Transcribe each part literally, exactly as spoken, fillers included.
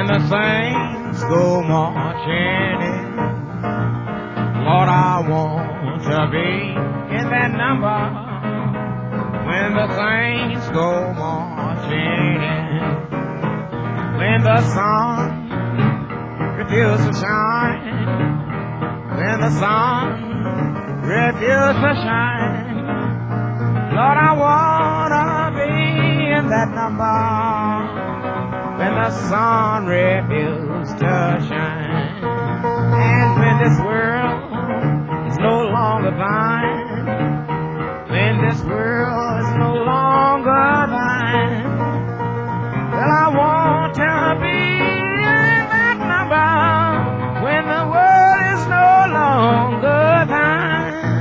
when the saints go marching in. Lord, I want to be in that number when the saints go marching in. When the sun refuses to shine, when the sun refuses to shine, Lord, I wanna be in that number when the sun refuses to shine. And when this world is no longer thine, when this world is no longer thine, well, I want to be in that number when the world is no longer thine.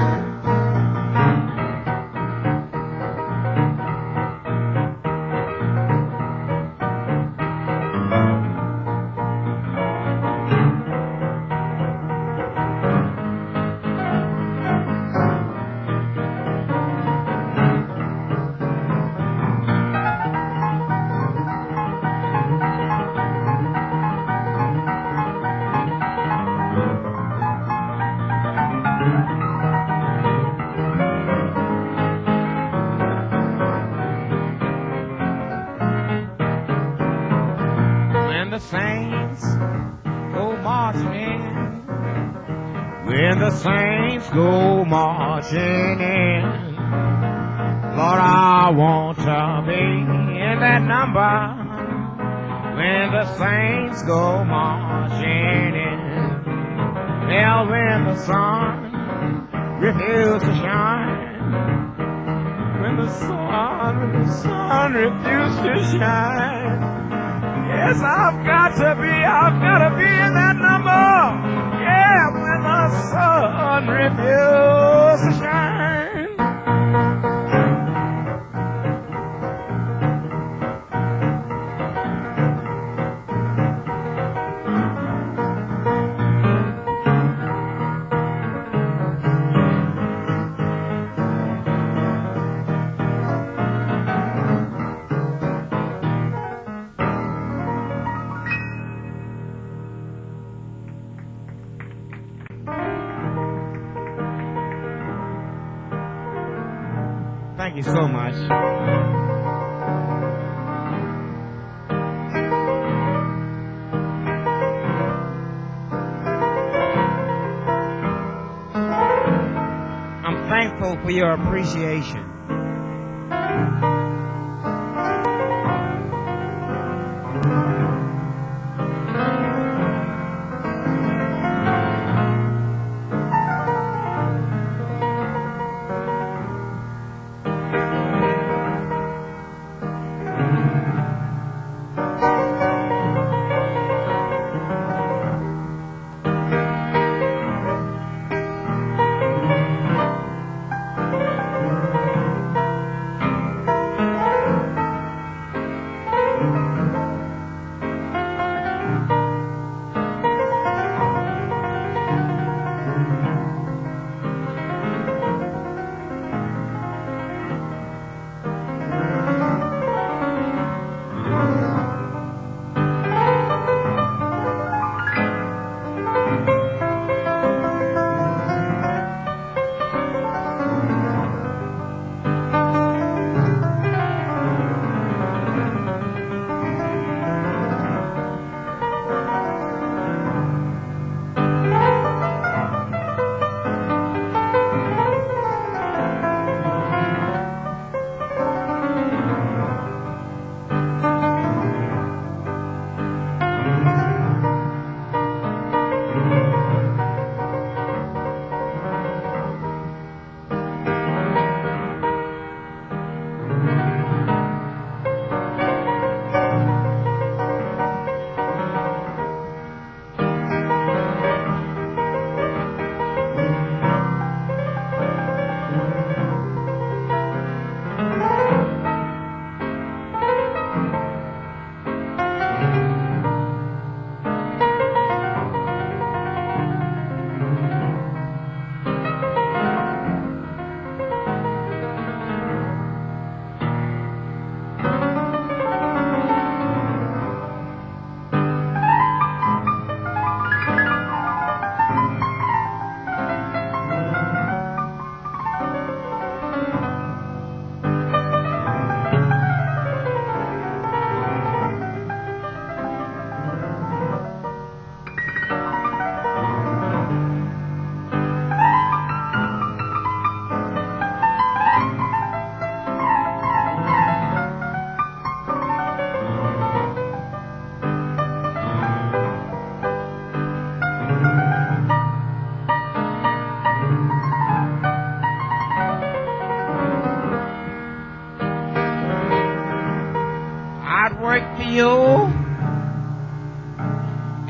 The saints go marching in, when the saints go marching in, Lord, I want to be in that number when the saints go marching in. Well, when the sun refuses to shine, when the sun, when the sun refuses to shine, yes, I've got to be, I've got to be in that number. Yeah, when the sun refuses to shine. Thank you so much. I'm thankful for your appreciation.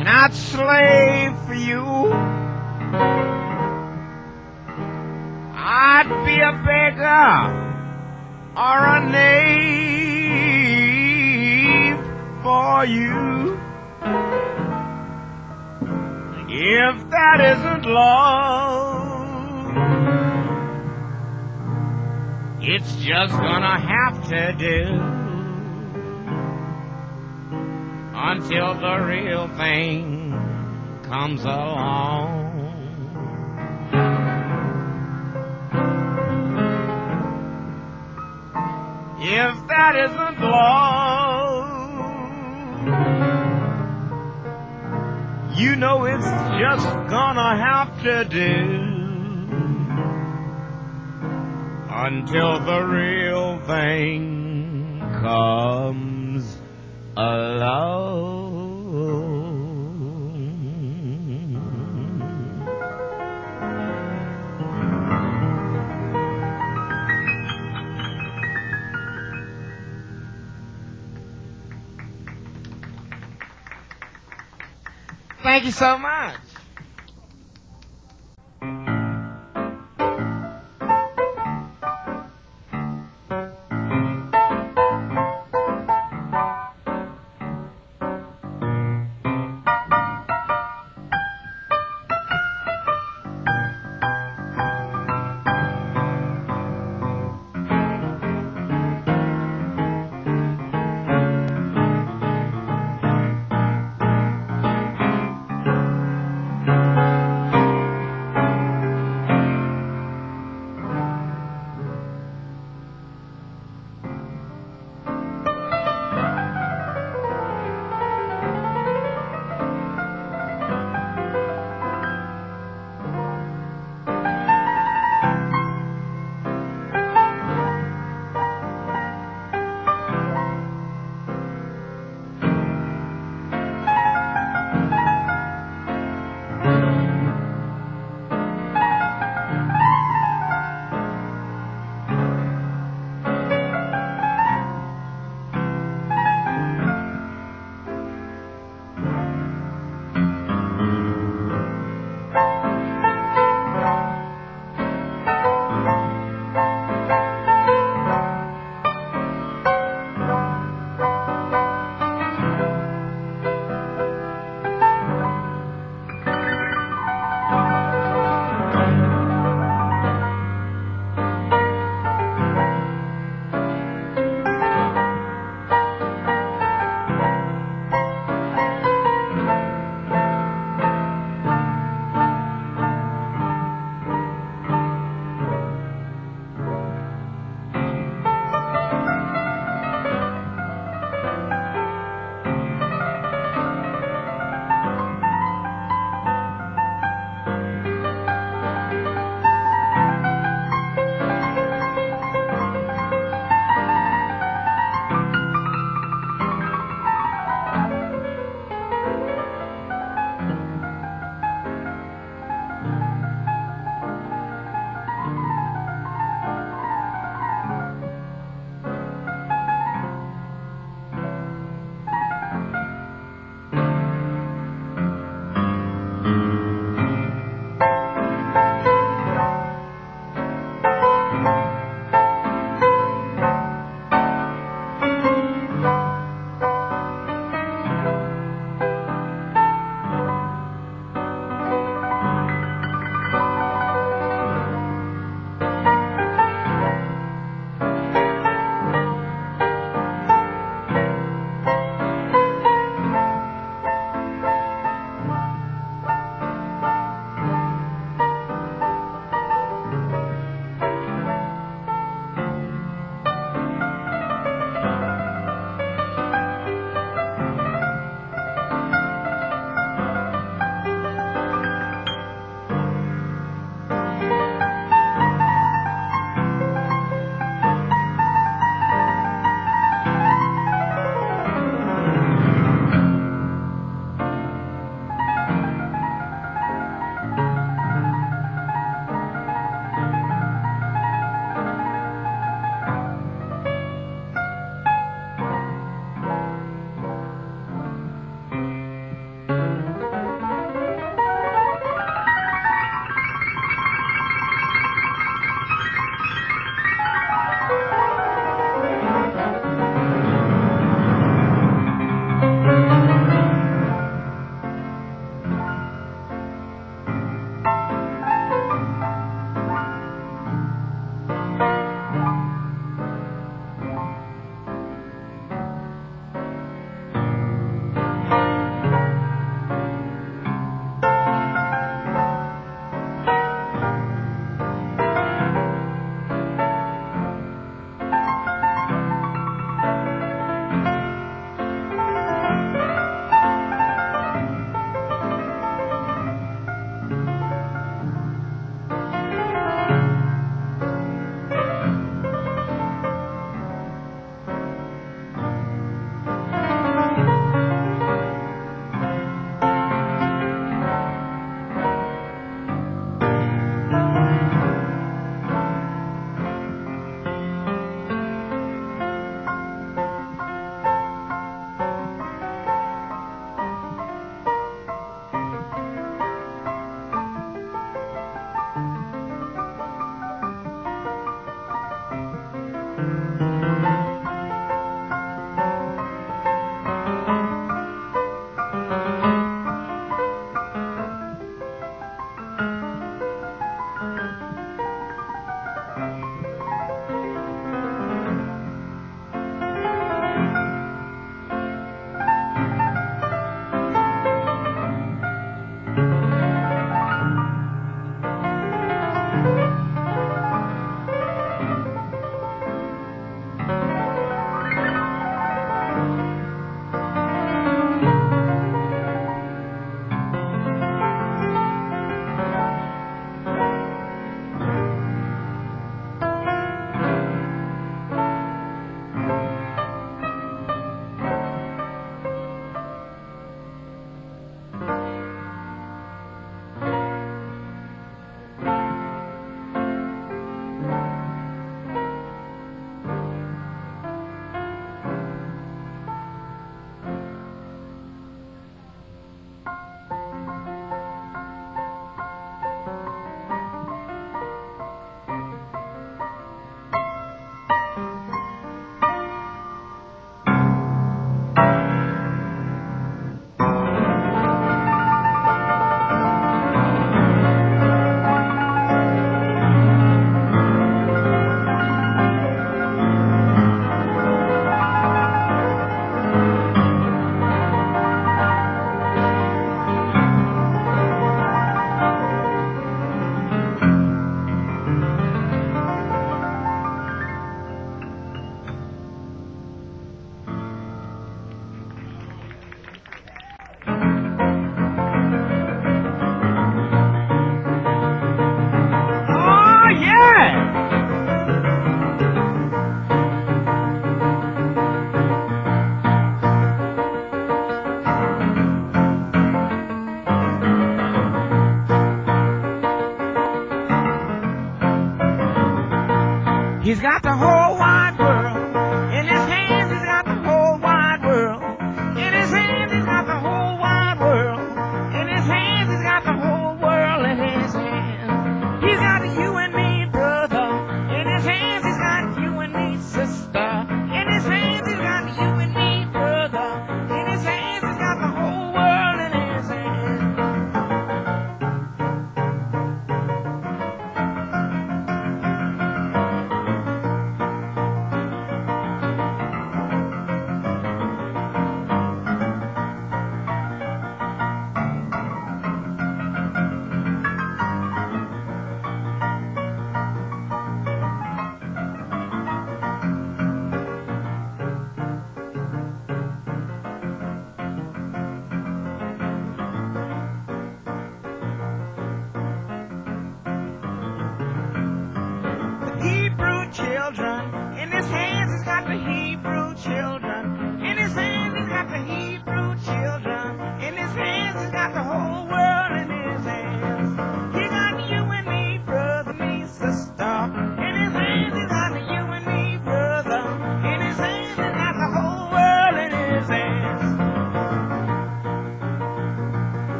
and I'd slave for you. I'd be a beggar or a knave for you. If that isn't love, it's just gonna have to do until the real thing comes along. If that isn't love, you know it's just gonna have to do until the real thing comes along. Thank you so much.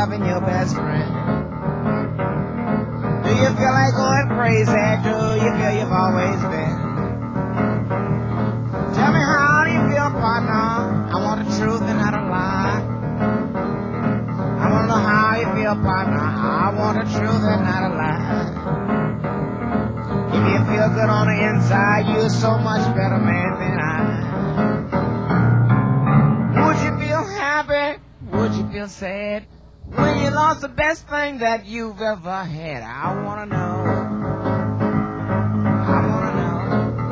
loving your best friend? Do you feel like going crazy? Do you feel you've always been? Tell me, how do you feel, partner? I want the truth and not a lie. I want to know how you feel, partner. I want the truth and not a lie. If you feel good on the inside, you're so much better man than I. Would you feel happy? Would you feel sad when you lost the best thing that you've ever had? I want to know. I want to know.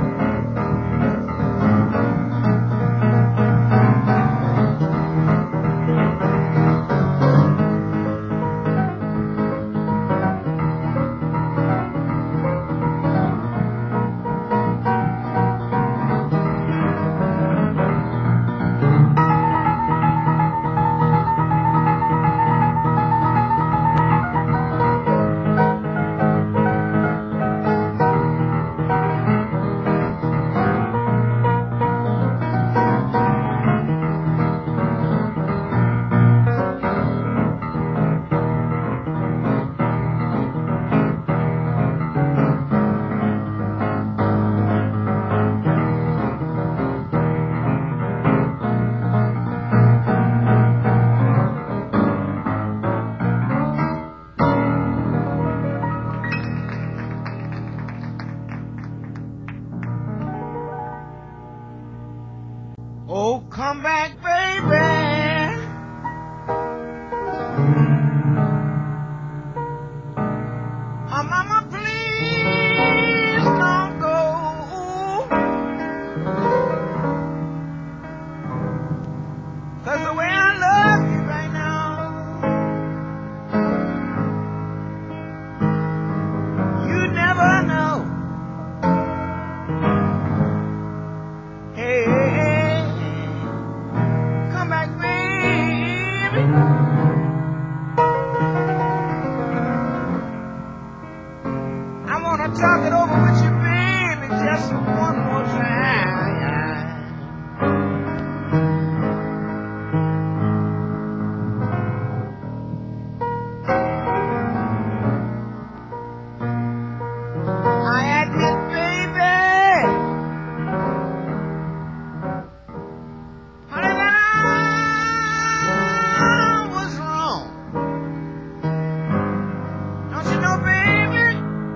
Oh, come back, baby. Oh, mama, please don't go. 'Cause the way I love you right now, you never know. Hey, hey, hey. Come back, baby. I wanna talk it over with you, baby, just one more time. I admit, baby, honey, that I was wrong. Don't you know, baby?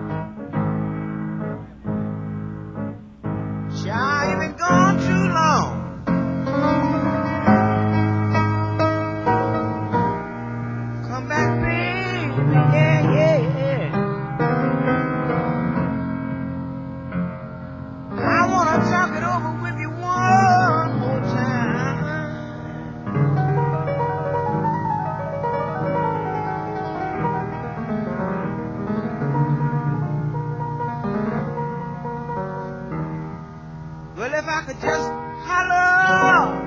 Child, you've been gone too long. Come back, baby, yeah, yeah, yeah. I wanna talk it over with you one more time. Well, if I could just holler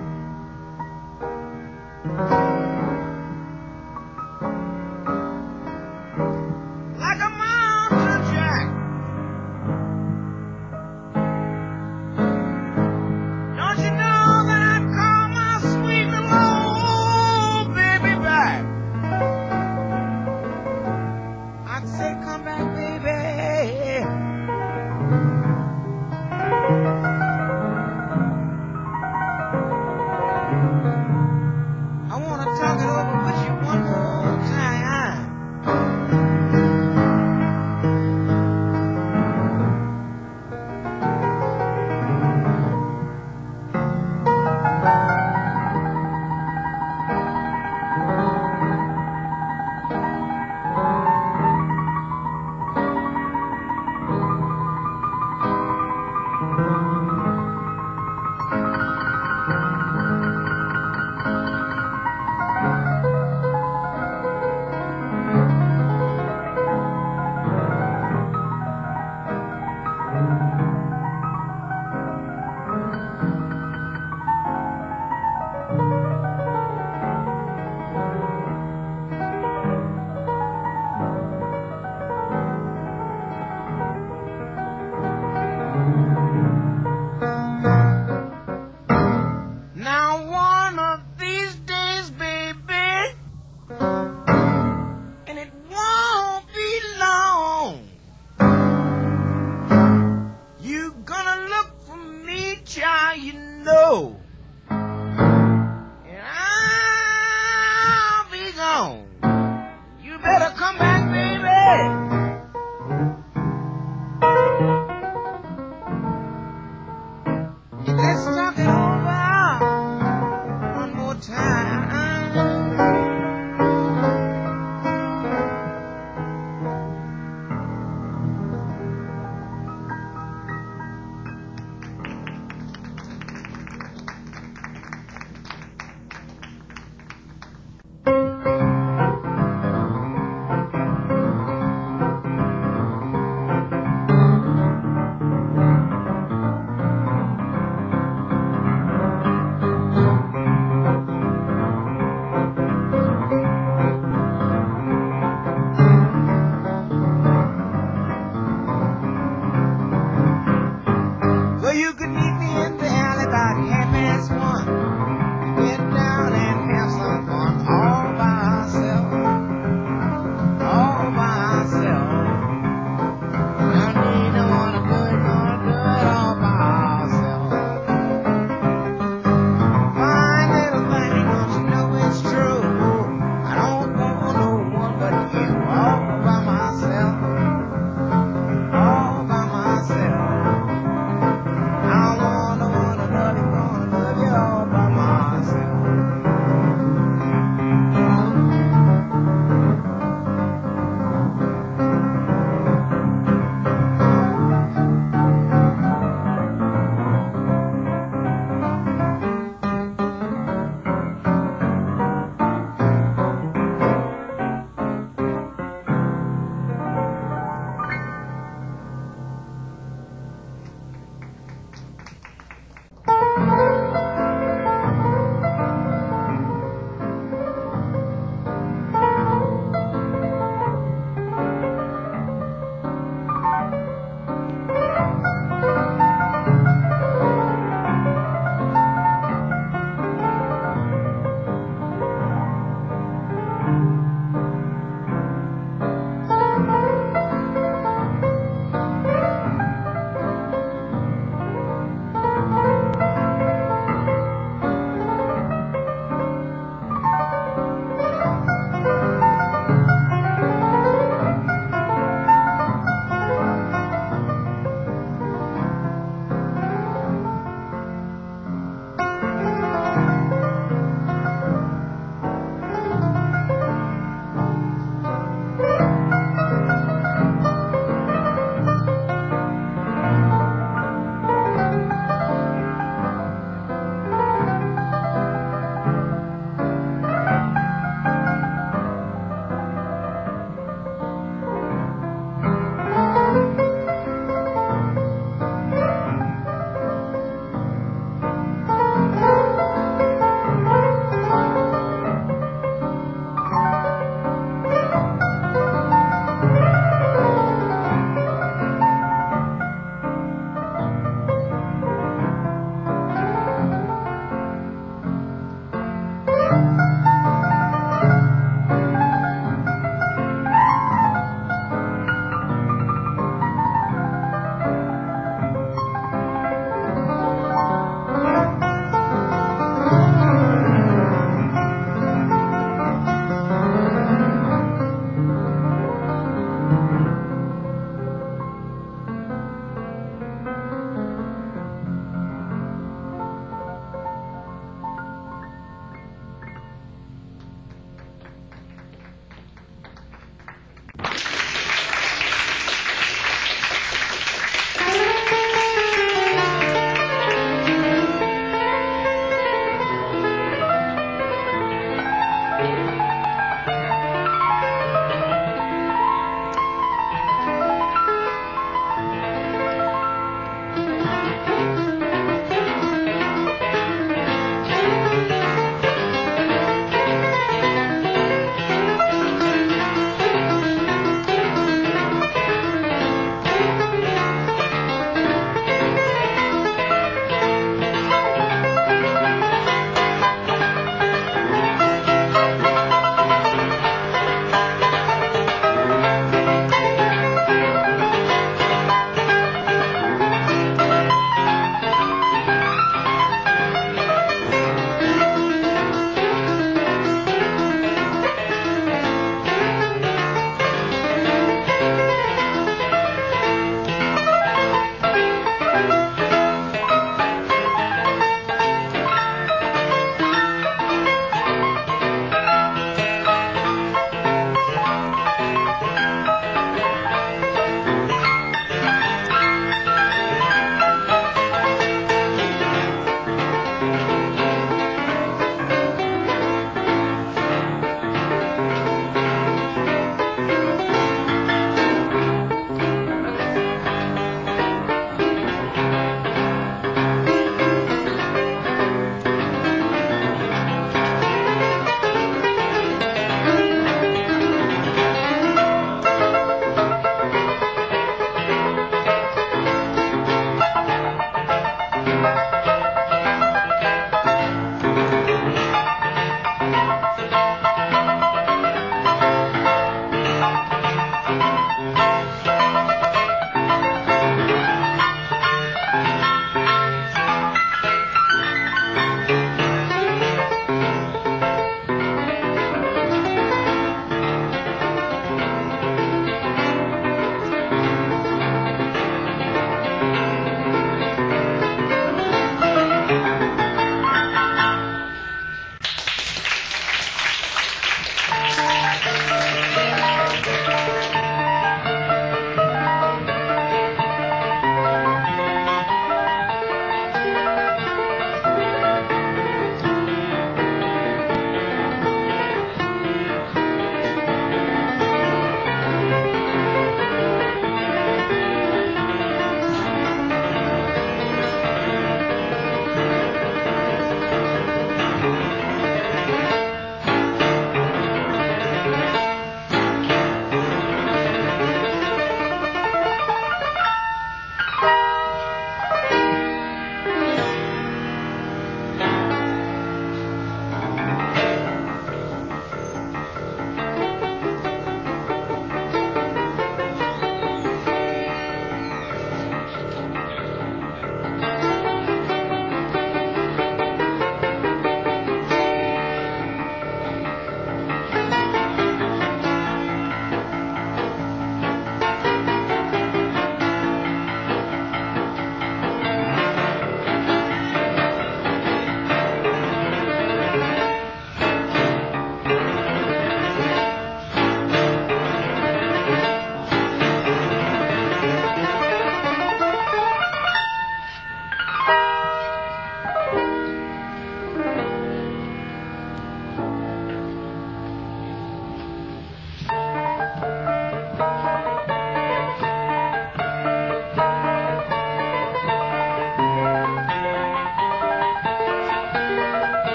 like a mountain jack. Don't you know that I'd call my sweet little old baby back? I'd say, come back, baby.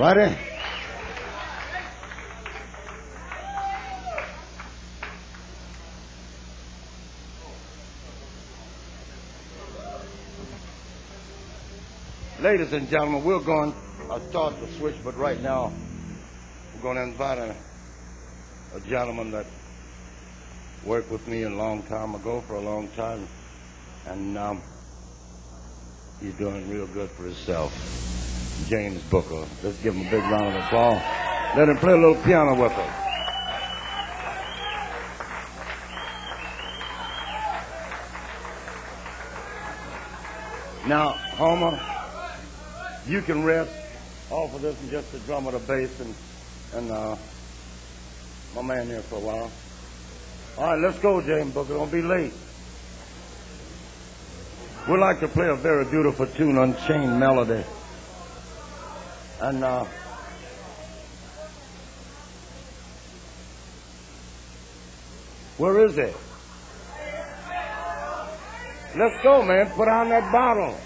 Ready? Ladies and gentlemen, we're going to start the switch, but right now we're going to invite a, a gentleman that worked with me a long time ago, for a long time, and um, he's doing real good for himself. James Booker. Let's give him a big round of applause. Let him play a little piano with us. Now, Homer, you can rest off of this and just the drum of the bass and, and uh, my man here for a while. All right, let's go, James Booker. Don't be late. We'd like to play a very beautiful tune, Unchained Melody. And uh, where is it? Let's go, man. Put on that bottle.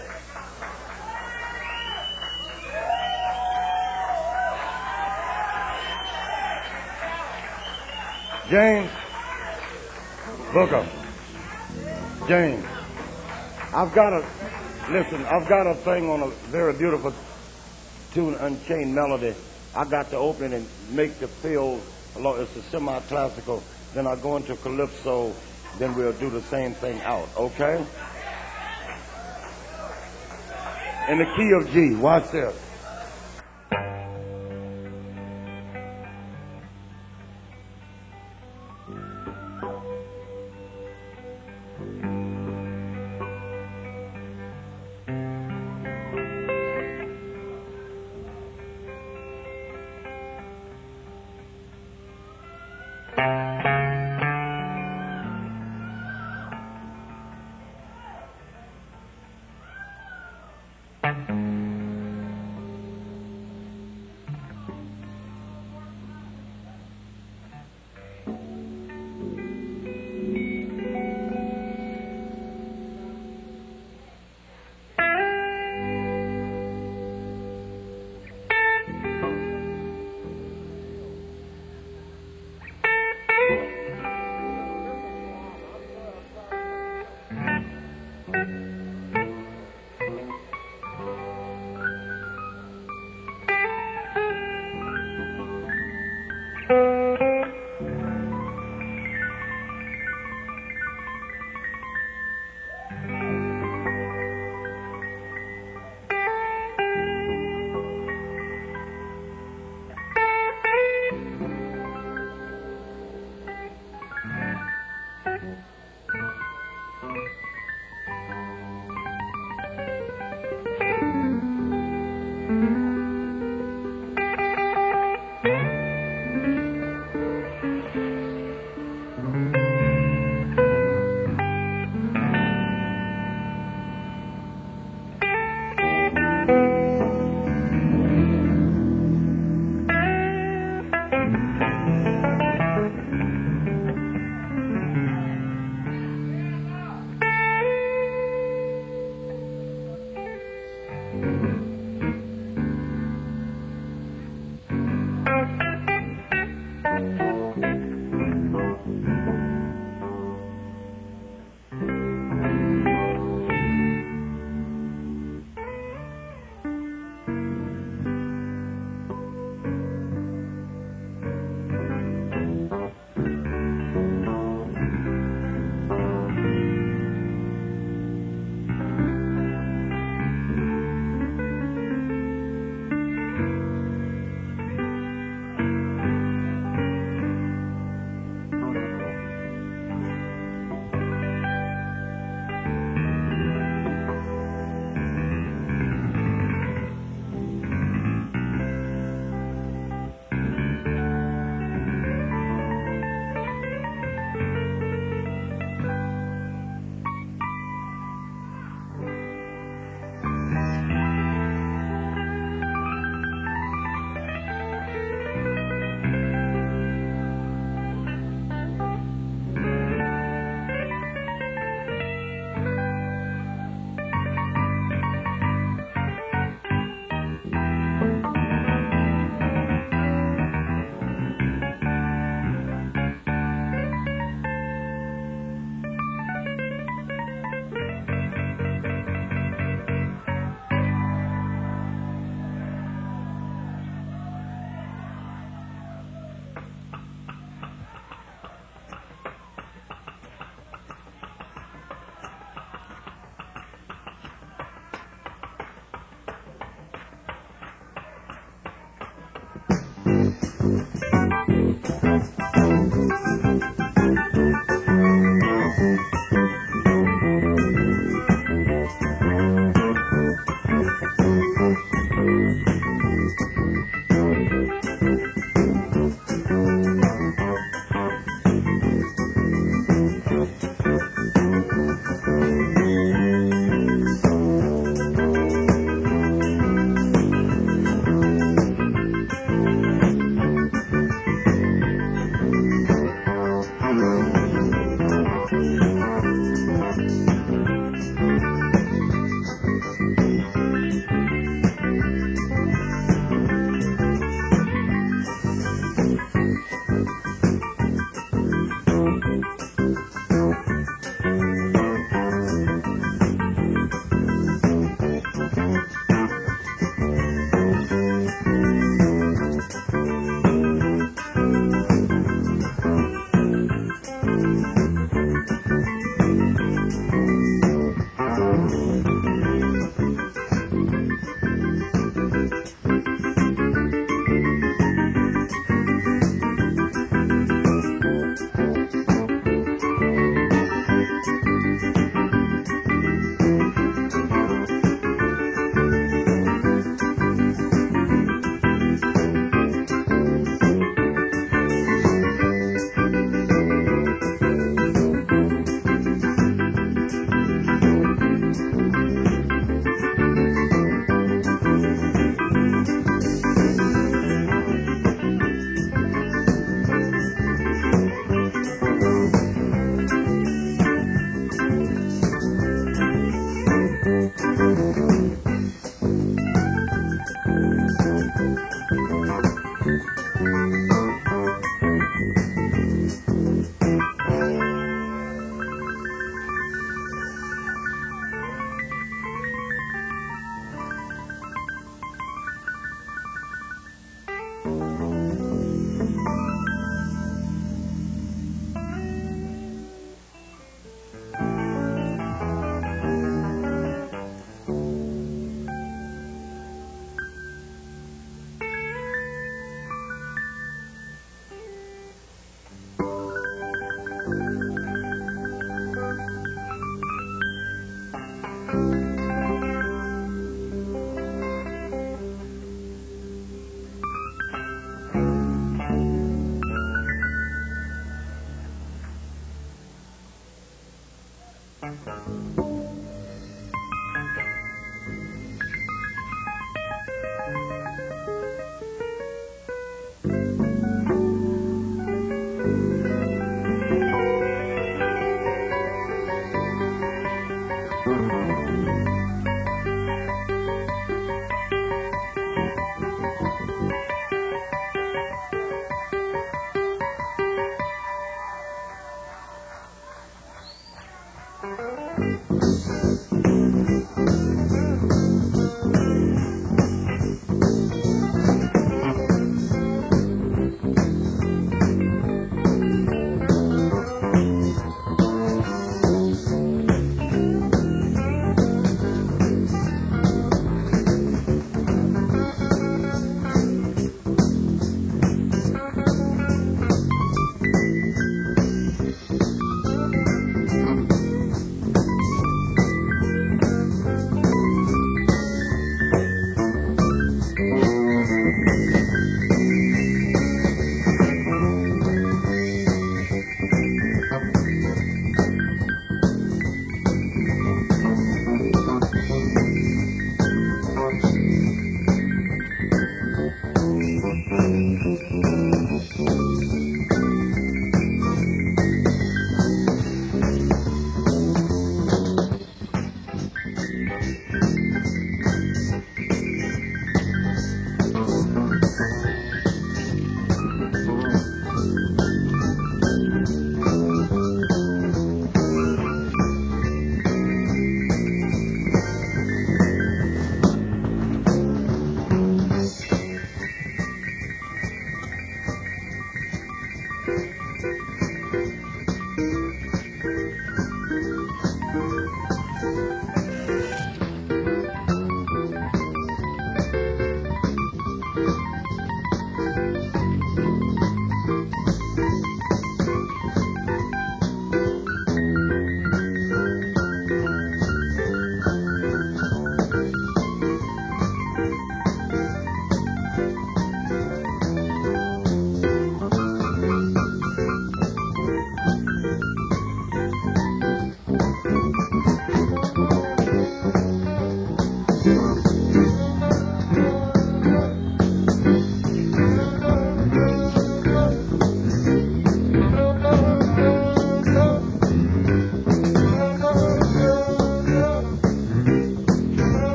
James Booker. James, I've got a, listen, I've got a thing on a very beautiful tune, Unchained Melody. I got to open and make the feel, it's a semi-classical, then I go into calypso, then we'll do the same thing out, okay? In the key of G, watch this.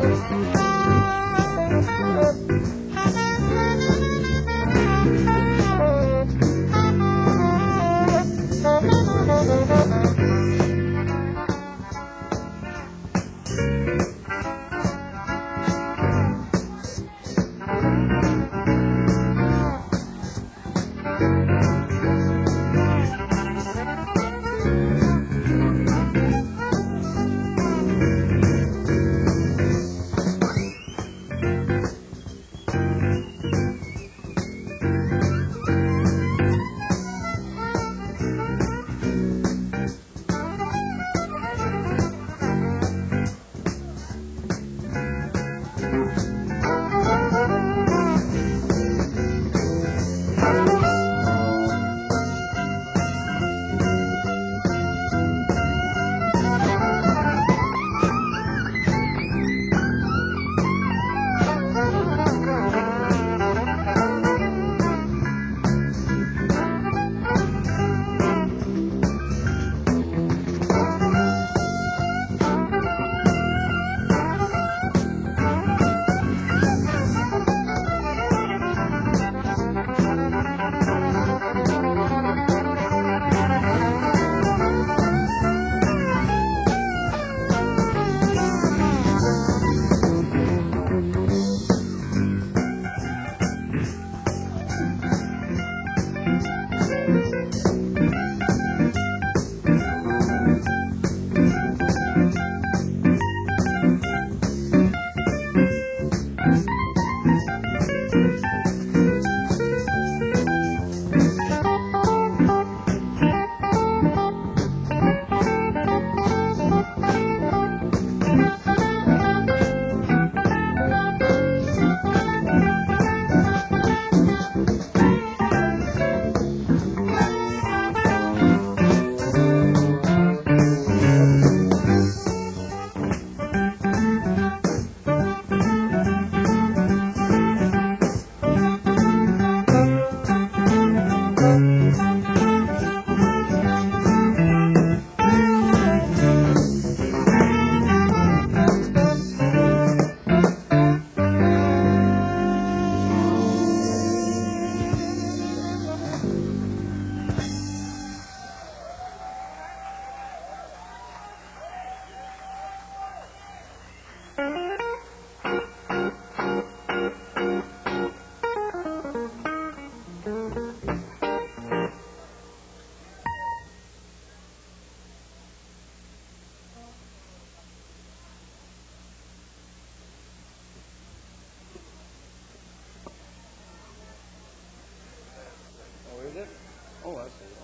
Is it? Oh, I see.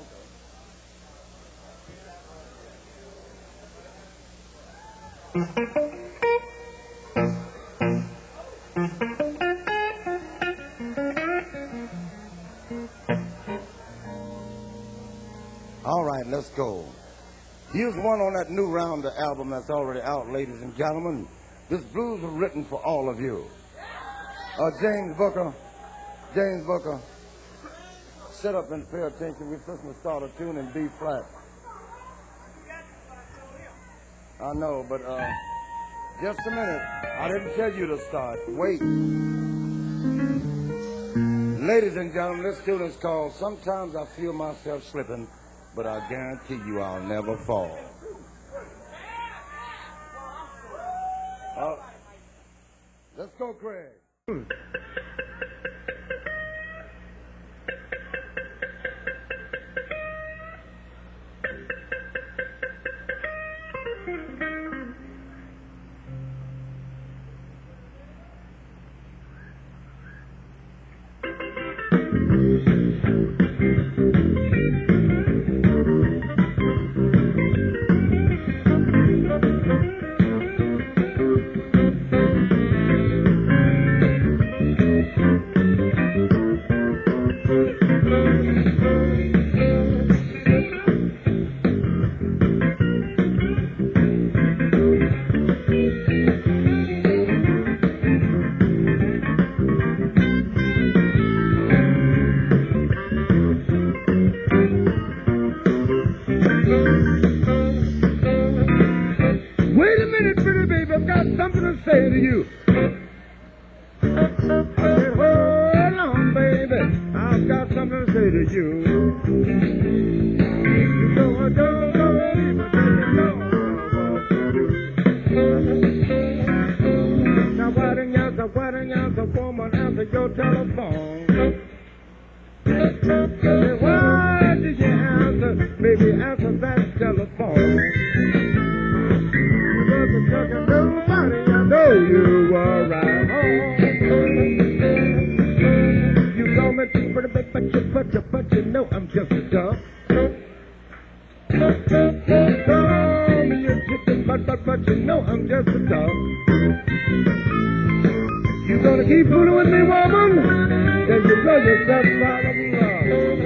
Okay. All right, let's go. Here's one on that new Rounder album that's already out, ladies and gentlemen. This blues was written for all of you. Uh, James Booker, James Booker, sit up and pay attention. We're supposed to start a tune in B flat. I know, but uh, just a minute. I didn't tell you to start. Wait. Ladies and gentlemen, this tune is called Sometimes I Feel Myself Slipping, but I guarantee you I'll never fall. Uh, let's go, Craig. said, hold on, baby, I've got something to say to you. You know I don't believe it, baby, no. Now why didn't you answer, why didn't you answer, woman, answer your telephone? Say, why did you answer, baby, answer that telephone? You wasn't talking to nobody, I know you were right home. You call me pretty big, but you, but you, but you know I'm just a dump. Call me a chicken, but, but, but you know I'm just a dump. You gonna keep fooling with me, woman? Then you blow yourself out of love.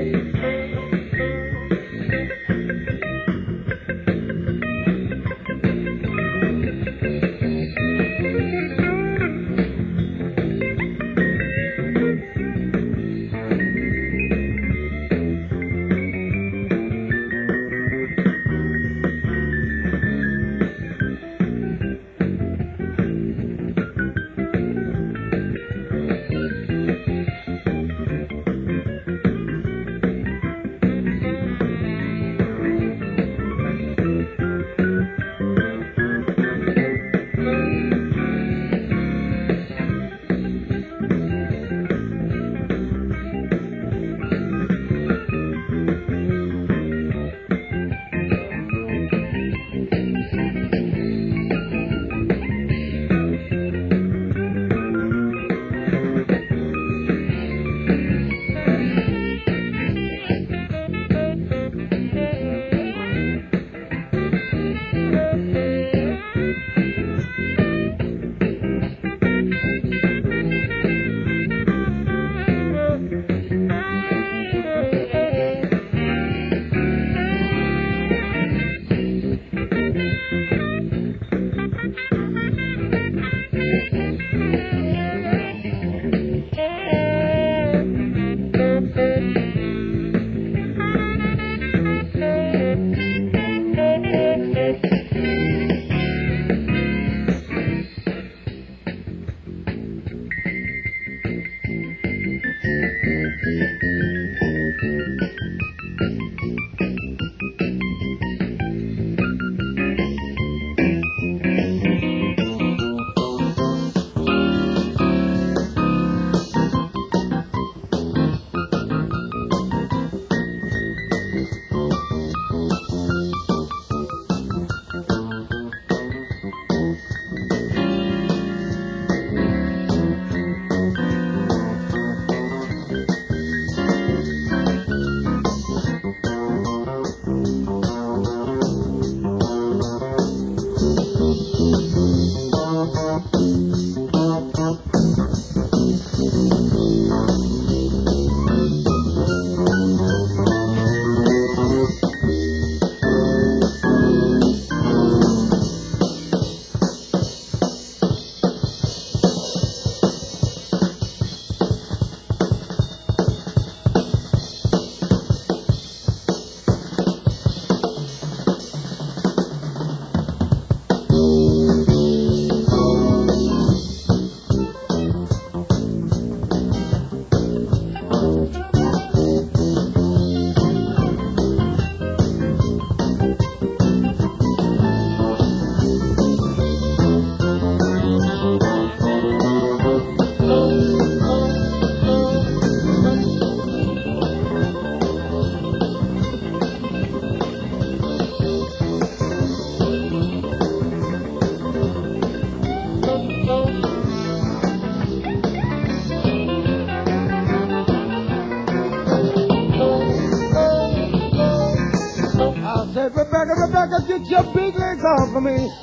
Rebecca, Rebecca, get your big legs off of me.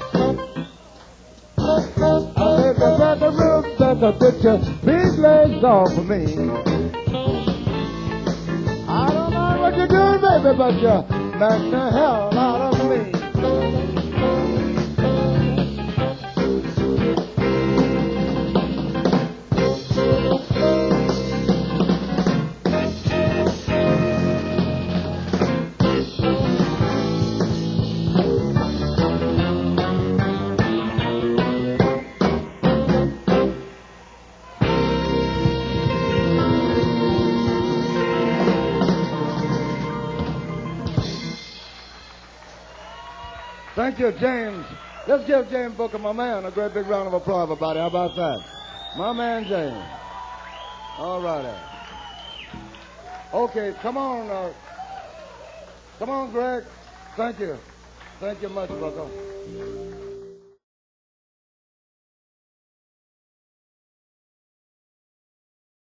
I said, Rebecca, Rebecca, get your big legs off of me. I don't know what you're doing, baby, but you knock the hell out of me. Thank you, James. Let's give James Booker, my man, a great big round of applause, everybody. How about that? My man, James. All righty. Okay, come on. Uh, come on, Greg. Thank you. Thank you much, Booker.